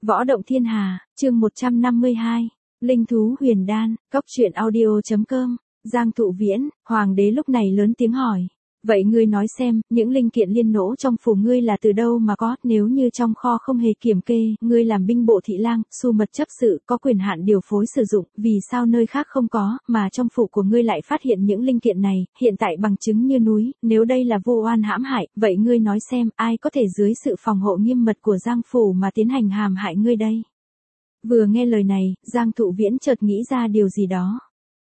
Võ động thiên hà, chương 152, Linh thú huyền đan, cóc truyện audio.com, Giang Thụ Viễn, hoàng đế lúc này lớn tiếng hỏi. Vậy ngươi nói xem, những linh kiện liên nỗ trong phủ ngươi là từ đâu mà có, nếu như trong kho không hề kiểm kê, ngươi làm binh bộ thị lang, su mật chấp sự, có quyền hạn điều phối sử dụng, vì sao nơi khác không có, mà trong phủ của ngươi lại phát hiện những linh kiện này, hiện tại bằng chứng như núi, nếu đây là vô oan hãm hại, vậy ngươi nói xem, ai có thể dưới sự phòng hộ nghiêm mật của Giang phủ mà tiến hành hãm hại ngươi đây? Vừa nghe lời này, Giang Thụ Viễn chợt nghĩ ra điều gì đó.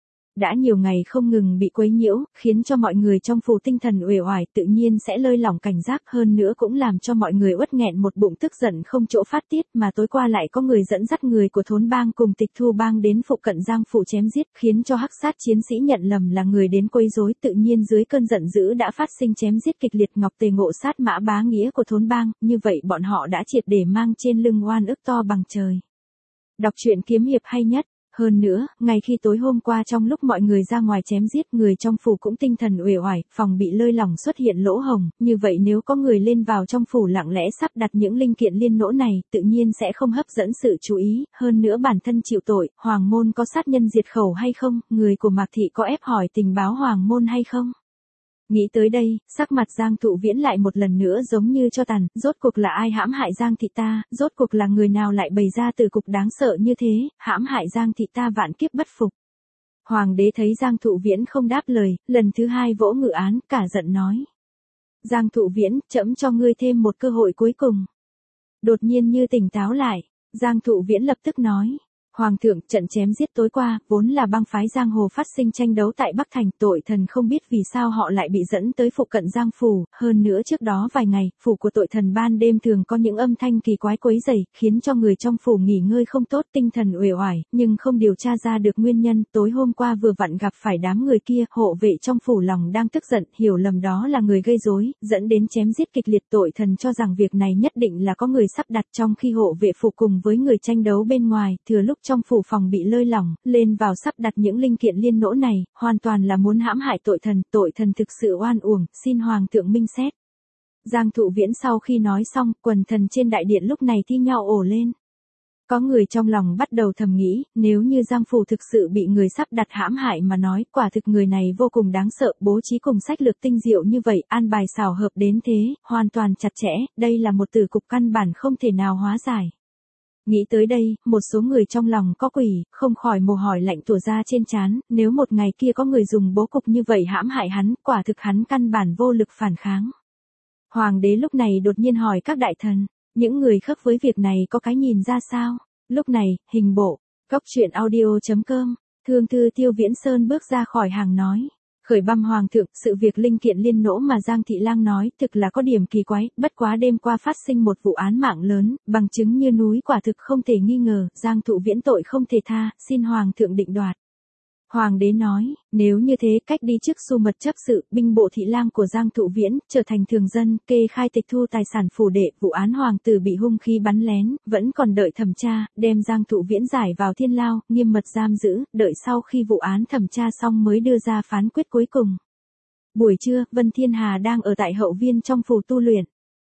Đã nhiều ngày không ngừng bị quấy nhiễu, khiến cho mọi người trong phủ tinh thần uể oải, tự nhiên sẽ lơi lỏng cảnh giác, hơn nữa cũng làm cho mọi người uất nghẹn một bụng tức giận không chỗ phát tiết, mà tối qua lại có người dẫn dắt người của Thốn bang cùng Tịch Thu bang đến phụ cận Giang phủ chém giết, khiến cho hắc sát chiến sĩ nhận lầm là người đến quấy rối, tự nhiên dưới cơn giận dữ đã phát sinh chém giết kịch liệt. Ngọc Tề ngộ sát Mã Bá Nghĩa của Thốn bang, như vậy bọn họ đã triệt để mang trên lưng oan ức to bằng trời. Đọc truyện kiếm hiệp hay nhất. Hơn nữa, ngay khi tối hôm qua trong lúc mọi người ra ngoài chém giết, người trong phủ cũng tinh thần uể oải, phòng bị lơi lỏng xuất hiện lỗ hổng, như vậy nếu có người lên vào trong phủ lặng lẽ sắp đặt những linh kiện liên nỗ này, tự nhiên sẽ không hấp dẫn sự chú ý, hơn nữa bản thân chịu tội, hoàng môn có sát nhân diệt khẩu hay không, người của Mạc thị có ép hỏi tình báo hoàng môn hay không? Nghĩ tới đây, sắc mặt Giang Thụ Viễn lại một lần nữa giống như cho tàn, rốt cuộc là ai hãm hại Giang thị ta, rốt cuộc là người nào lại bày ra từ cục đáng sợ như thế, hãm hại Giang thị ta vạn kiếp bất phục. Hoàng đế thấy Giang Thụ Viễn không đáp lời, lần thứ hai vỗ ngự án, cả giận nói. Giang Thụ Viễn, trẫm cho ngươi thêm một cơ hội cuối cùng. Đột nhiên như tỉnh táo lại, Giang Thụ Viễn lập tức nói. Hoàng thượng, trận chém giết tối qua, vốn là bang phái giang hồ phát sinh tranh đấu tại Bắc Thành, tội thần không biết vì sao họ lại bị dẫn tới phụ cận Giang phủ, hơn nữa trước đó vài ngày, phủ của tội thần ban đêm thường có những âm thanh kỳ quái quấy rầy, khiến cho người trong phủ nghỉ ngơi không tốt, tinh thần uể oải, nhưng không điều tra ra được nguyên nhân, tối hôm qua vừa vặn gặp phải đám người kia, hộ vệ trong phủ lòng đang tức giận, hiểu lầm đó là người gây rối, dẫn đến chém giết kịch liệt, tội thần cho rằng việc này nhất định là có người sắp đặt, trong khi hộ vệ phủ cùng với người tranh đấu bên ngoài, thừa lúc trong phủ phòng bị lơi lỏng, lên vào sắp đặt những linh kiện liên nỗ này, hoàn toàn là muốn hãm hại tội thần thực sự oan uổng, xin hoàng thượng minh xét. Giang Thụ Viễn sau khi nói xong, quần thần trên đại điện lúc này thi nhau ồ lên. Có người trong lòng bắt đầu thầm nghĩ, nếu như Giang phủ thực sự bị người sắp đặt hãm hại mà nói, quả thực người này vô cùng đáng sợ, bố trí cùng sách lược tinh diệu như vậy, an bài xảo hợp đến thế, hoàn toàn chặt chẽ, đây là một tử cục căn bản không thể nào hóa giải. Nghĩ tới đây, một số người trong lòng có quỷ, không khỏi mồ hôi lạnh tủa ra trên trán, nếu một ngày kia có người dùng bố cục như vậy hãm hại hắn, quả thực hắn căn bản vô lực phản kháng. Hoàng đế lúc này đột nhiên hỏi các đại thần, những người khác với việc này có cái nhìn ra sao? Lúc này, hình bộ, cóc truyện audio.com, Thương thư Tiêu Viễn Sơn bước ra khỏi hàng nói. Khởi bẩm hoàng thượng, sự việc linh kiện liên nỗ mà Giang thị lang nói thực là có điểm kỳ quái, bất quá đêm qua phát sinh một vụ án mạng lớn, bằng chứng như núi, quả thực không thể nghi ngờ, Giang Thụ Viễn tội không thể tha, xin hoàng thượng định đoạt. Hoàng đế nói, nếu như thế, cách đi trước su mật chấp sự, binh bộ thị lang của Giang Thụ Viễn, trở thành thường dân, kê khai tịch thu tài sản phủ đệ, vụ án hoàng tử bị hung khí bắn lén, vẫn còn đợi thẩm tra, đem Giang Thụ Viễn giải vào thiên lao, nghiêm mật giam giữ, đợi sau khi vụ án thẩm tra xong mới đưa ra phán quyết cuối cùng. Buổi trưa, Vân Thiên Hà đang ở tại hậu viên trong phủ tu luyện.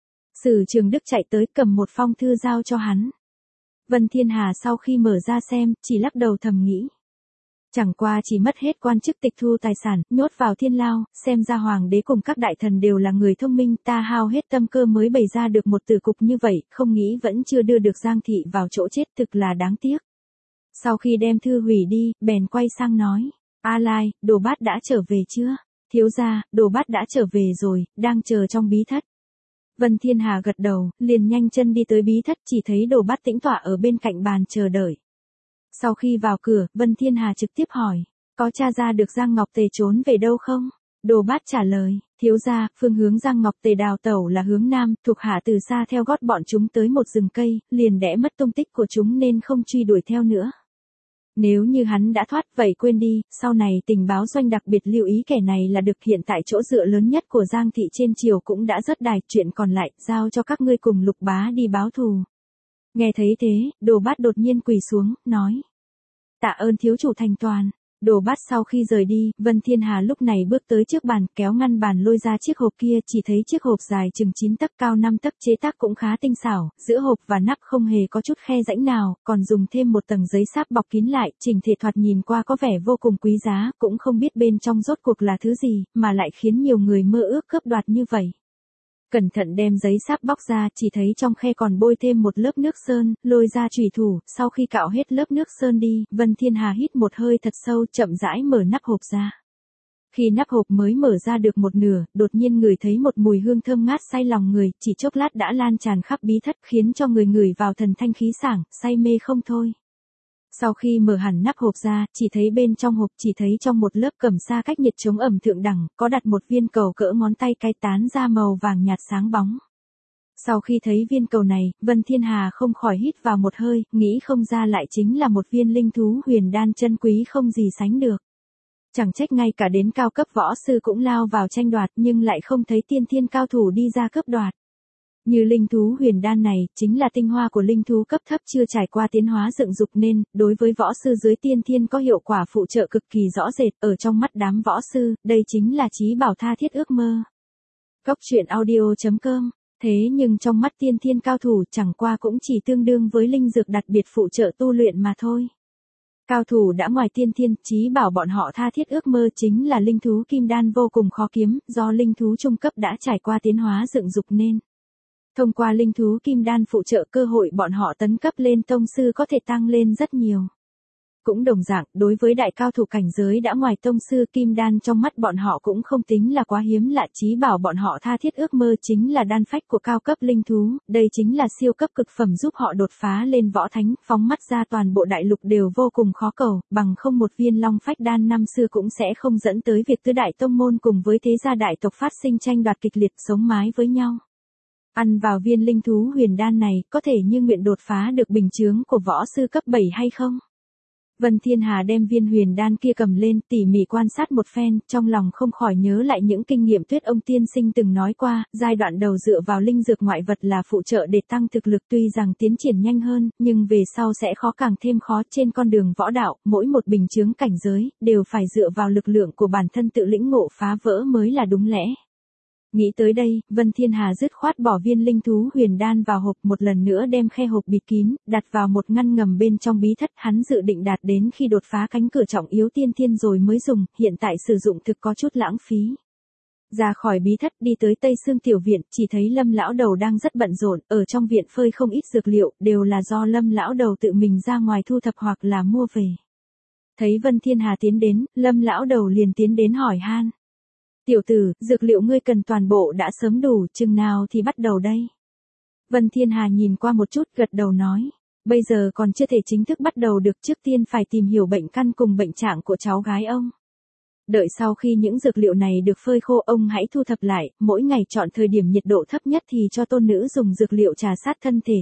Sử Trường Đức chạy tới cầm một phong thư giao cho hắn. Vân Thiên Hà sau khi mở ra xem, chỉ lắc đầu thầm nghĩ. Chẳng qua chỉ mất hết quan chức tịch thu tài sản, nhốt vào thiên lao, xem ra hoàng đế cùng các đại thần đều là người thông minh, ta hao hết tâm cơ mới bày ra được một tử cục như vậy, không nghĩ vẫn chưa đưa được Giang thị vào chỗ chết, thực là đáng tiếc. Sau khi đem thư hủy đi, bèn quay sang nói, A Lai, Đồ Bát đã trở về chưa? Thiếu gia, Đồ Bát đã trở về rồi, đang chờ trong bí thất. Vân Thiên Hà gật đầu, liền nhanh chân đi tới bí thất, chỉ thấy Đồ Bát tĩnh tọa ở bên cạnh bàn chờ đợi. Sau khi vào cửa, Vân Thiên Hà trực tiếp hỏi, có tra ra được Giang Ngọc Tề trốn về đâu không? Đồ Bát trả lời, thiếu gia, phương hướng Giang Ngọc Tề đào tẩu là hướng nam, thuộc hạ từ xa theo gót bọn chúng tới một rừng cây, liền đẽ mất tung tích của chúng nên không truy đuổi theo nữa. Nếu như hắn đã thoát, vậy quên đi, sau này tình báo doanh đặc biệt lưu ý kẻ này là được, hiện tại chỗ dựa lớn nhất của Giang thị trên triều cũng đã rớt đài, chuyện còn lại, giao cho các ngươi cùng Lục bá đi báo thù. Nghe thấy thế, Đồ Bát đột nhiên quỳ xuống, nói. Tạ ơn thiếu chủ thành toàn. Đồ bát sau khi rời đi, Vân Thiên Hà lúc này bước tới trước bàn, kéo ngăn bàn lôi ra chiếc hộp kia, chỉ thấy chiếc hộp dài chừng 9 tấc cao 5 tấc, chế tác cũng khá tinh xảo, giữa hộp và nắp không hề có chút khe rãnh nào, còn dùng thêm một tầng giấy sáp bọc kín lại, chỉnh thể thoạt nhìn qua có vẻ vô cùng quý giá, cũng không biết bên trong rốt cuộc là thứ gì, mà lại khiến nhiều người mơ ước cướp đoạt như vậy. Cẩn thận đem giấy sáp bóc ra, chỉ thấy trong khe còn bôi thêm một lớp nước sơn, lôi ra chùy thủ, sau khi cạo hết lớp nước sơn đi, Vân Thiên Hà hít một hơi thật sâu, chậm rãi mở nắp hộp ra. Khi nắp hộp mới mở ra được một nửa, đột nhiên ngửi thấy một mùi hương thơm ngát say lòng người, chỉ chốc lát đã lan tràn khắp bí thất, khiến cho người ngửi vào thần thanh khí sảng, say mê không thôi. Sau khi mở hẳn nắp hộp ra, chỉ thấy bên trong hộp, chỉ thấy trong một lớp cẩm sa cách nhiệt chống ẩm thượng đẳng, có đặt một viên cầu cỡ ngón tay cái tán ra màu vàng nhạt sáng bóng. Sau khi thấy viên cầu này, Vân Thiên Hà không khỏi hít vào một hơi, nghĩ không ra lại chính là một viên linh thú huyền đan chân quý không gì sánh được. Chẳng trách ngay cả đến cao cấp võ sư cũng lao vào tranh đoạt, nhưng lại không thấy tiên thiên cao thủ đi ra cướp đoạt. Như linh thú huyền đan này, chính là tinh hoa của linh thú cấp thấp chưa trải qua tiến hóa dựng dục nên, đối với võ sư dưới tiên thiên có hiệu quả phụ trợ cực kỳ rõ rệt, ở trong mắt đám võ sư, đây chính là chí bảo tha thiết ước mơ. Cốc truyện audio.com. Thế nhưng trong mắt tiên thiên cao thủ chẳng qua cũng chỉ tương đương với linh dược đặc biệt phụ trợ tu luyện mà thôi. Cao thủ đã ngoài tiên thiên, chí bảo bọn họ tha thiết ước mơ chính là linh thú kim đan vô cùng khó kiếm, do linh thú trung cấp đã trải qua tiến hóa dựng dục nên. Thông qua linh thú kim đan phụ trợ, cơ hội bọn họ tấn cấp lên tông sư có thể tăng lên rất nhiều. Cũng đồng dạng, đối với đại cao thủ cảnh giới đã ngoài tông sư, kim đan trong mắt bọn họ cũng không tính là quá hiếm lạ, chí bảo bọn họ tha thiết ước mơ chính là đan phách của cao cấp linh thú, đây chính là siêu cấp cực phẩm giúp họ đột phá lên võ thánh, phóng mắt ra toàn bộ đại lục đều vô cùng khó cầu, bằng không một viên long phách đan năm xưa cũng sẽ không dẫn tới việc tứ đại tông môn cùng với thế gia đại tộc phát sinh tranh đoạt kịch liệt, sống mái với nhau. Ăn vào viên linh thú huyền đan này, có thể như nguyện đột phá được bình chướng của võ sư cấp 7 hay không? Vân Thiên Hà đem viên huyền đan kia cầm lên, tỉ mỉ quan sát một phen, trong lòng không khỏi nhớ lại những kinh nghiệm Tuyết ông tiên sinh từng nói qua, giai đoạn đầu dựa vào linh dược ngoại vật là phụ trợ để tăng thực lực, tuy rằng tiến triển nhanh hơn, nhưng về sau sẽ khó càng thêm khó. Trên con đường võ đạo, mỗi một bình chướng cảnh giới, đều phải dựa vào lực lượng của bản thân tự lĩnh ngộ phá vỡ mới là đúng lẽ. Nghĩ tới đây, Vân Thiên Hà dứt khoát bỏ viên linh thú huyền đan vào hộp, một lần nữa đem khe hộp bịt kín, đặt vào một ngăn ngầm bên trong bí thất, hắn dự định đạt đến khi đột phá cánh cửa trọng yếu tiên thiên rồi mới dùng, hiện tại sử dụng thực có chút lãng phí. Ra khỏi bí thất đi tới Tây Sương tiểu viện, chỉ thấy Lâm lão đầu đang rất bận rộn, ở trong viện phơi không ít dược liệu, đều là do Lâm lão đầu tự mình ra ngoài thu thập hoặc là mua về. Thấy Vân Thiên Hà tiến đến, Lâm lão đầu liền tiến đến hỏi han. Tiểu tử, dược liệu ngươi cần toàn bộ đã sớm đủ, chừng nào thì bắt đầu đây? Vân Thiên Hà nhìn qua một chút, gật đầu nói. Bây giờ còn chưa thể chính thức bắt đầu được, trước tiên phải tìm hiểu bệnh căn cùng bệnh trạng của cháu gái ông. Đợi sau khi những dược liệu này được phơi khô, ông hãy thu thập lại, mỗi ngày chọn thời điểm nhiệt độ thấp nhất thì cho tôn nữ dùng dược liệu trà sát thân thể,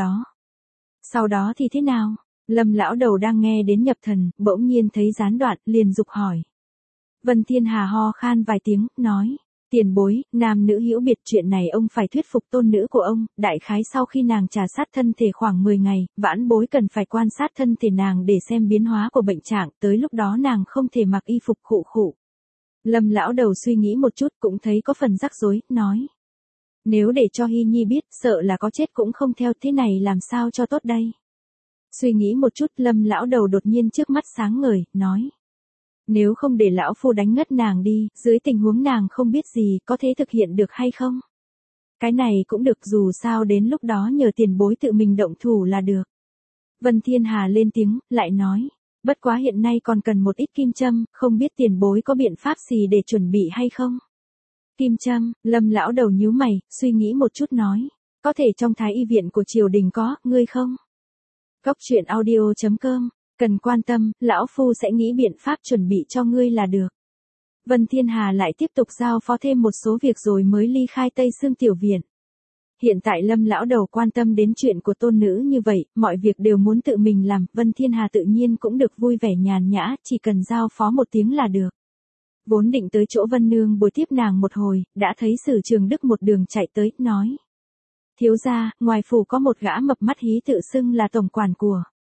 Sau đó thì thế nào? Lâm lão đầu đang nghe đến nhập thần, bỗng nhiên thấy gián đoạn, liền dục hỏi. Vân Thiên Hà ho khan vài tiếng, nói, tiền bối, nam nữ hữu biệt, chuyện này ông phải thuyết phục tôn nữ của ông, đại khái sau khi nàng trà sát thân thể khoảng 10 ngày, vãn bối cần phải quan sát thân thể nàng để xem biến hóa của bệnh trạng, tới lúc đó nàng không thể mặc y phục khụ khụ. Lâm lão đầu suy nghĩ một chút cũng thấy có phần rắc rối, nói, nếu để cho Hy Nhi biết, sợ là có chết cũng không theo, thế này làm sao cho tốt đây? Suy nghĩ một chút, Lâm lão đầu đột nhiên trước mắt sáng ngời, nói. Nếu không để lão phu đánh ngất nàng đi, dưới tình huống nàng không biết gì, có thể thực hiện được hay không? Cái này cũng được, dù sao đến lúc đó nhờ tiền bối tự mình động thủ là được. Vân Thiên Hà lên tiếng, lại nói, bất quá hiện nay còn cần một ít kim châm, không biết tiền bối có biện pháp gì để chuẩn bị hay không? Kim châm, Lâm lão đầu nhíu mày, suy nghĩ một chút nói, có thể trong thái y viện của triều đình có, ngươi không? Cốc truyện audio.com. Cần quan tâm, lão phu sẽ nghĩ biện pháp chuẩn bị cho ngươi là được. Vân Thiên Hà lại tiếp tục giao phó thêm một số việc rồi mới ly khai Tây Sương tiểu viện. Hiện tại Lâm lão đầu quan tâm đến chuyện của tôn nữ như vậy, mọi việc đều muốn tự mình làm, Vân Thiên Hà tự nhiên cũng được vui vẻ nhàn nhã, chỉ cần giao phó một tiếng là được. Vốn định tới chỗ Vân Nương bồi tiếp nàng một hồi, đã thấy Sử Trường Đức một đường chạy tới, nói. Thiếu gia, ngoài phủ có một gã mập mắt hí tự xưng là tổng quản của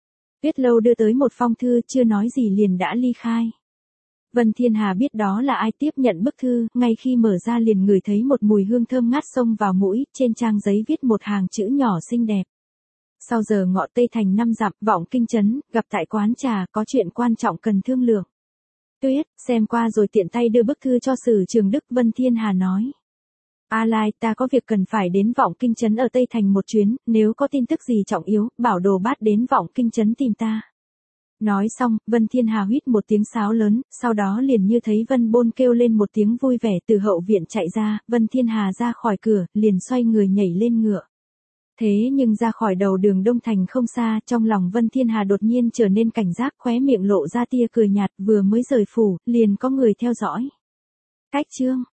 Tuyết Lâu đưa tới một phong thư, chưa nói gì liền đã ly khai. Vân Thiên Hà biết đó là ai, tiếp nhận bức thư, ngay khi mở ra liền ngửi thấy một mùi hương thơm ngát xông vào mũi, trên trang giấy viết một hàng chữ nhỏ xinh đẹp. Sau giờ ngọ Tây Thành 5 dặm, Vọng Kinh trấn, gặp tại quán trà, có chuyện quan trọng cần thương lượng. Tuyết, xem qua rồi tiện tay đưa bức thư cho Sử Trường Đức. Vân Thiên Hà nói. A Lai, ta có việc cần phải đến Vọng Kinh trấn ở Tây Thành một chuyến, nếu có tin tức gì trọng yếu, bảo Đồ Bát đến Vọng Kinh trấn tìm ta. Nói xong, Vân Thiên Hà huýt một tiếng sáo lớn, sau đó liền như thấy Vân Bôn kêu lên một tiếng vui vẻ từ hậu viện chạy ra, Vân Thiên Hà ra khỏi cửa, liền xoay người nhảy lên ngựa. Thế nhưng ra khỏi đầu đường Đông Thành không xa, trong lòng Vân Thiên Hà đột nhiên trở nên cảnh giác, khóe miệng lộ ra tia cười nhạt, vừa mới rời phủ, liền có người theo dõi. Cách chương